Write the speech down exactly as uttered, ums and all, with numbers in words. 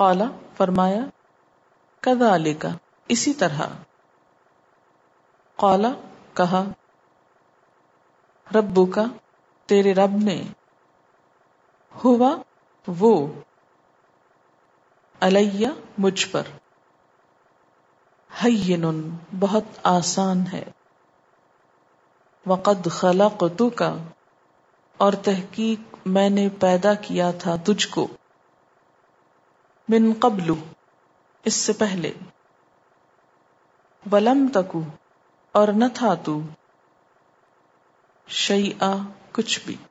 क़ाला फरमाया, कज़ालिका इसी तरह। क़ाला कहा, रब्बुका तेरे रब ने, हुवा वो, अलैया मुझ पर, हय्यिनुन बहुत आसान है, वक़द ख़लक़तुका और तहकीक मैंने पैदा किया था तुझको, मिन क़ब्लु इससे पहले, वलम तकु और न था तू, शैआ कुछ भी।